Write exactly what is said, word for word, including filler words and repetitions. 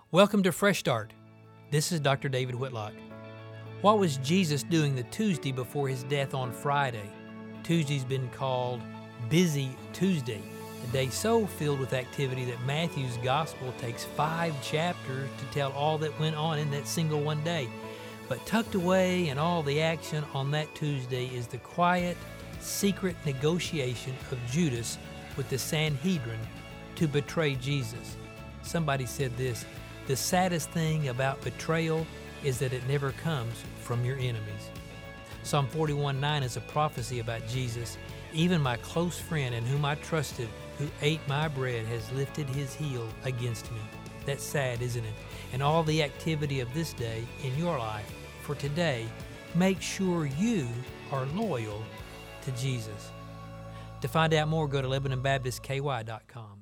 Welcome to Fresh Start. This is Doctor David Whitlock. What was Jesus doing the Tuesday before his death on Friday? Tuesday's been called Busy Tuesday, a day so filled with activity that Matthew's Gospel takes five chapters to tell all that went on in that single one day. But tucked away in all the action on that Tuesday is the quiet, secret negotiation of Judas with the Sanhedrin to betray Jesus. Somebody said this: the saddest thing about betrayal is that it never comes from your enemies. Psalm forty-one nine is a prophecy about Jesus. Even my close friend in whom I trusted, who ate my bread, has lifted his heel against me. That's sad, isn't it? And all the activity of this day in your life for today, make sure you are loyal to Jesus. To find out more, go to Lebanon Baptist K Y dot com.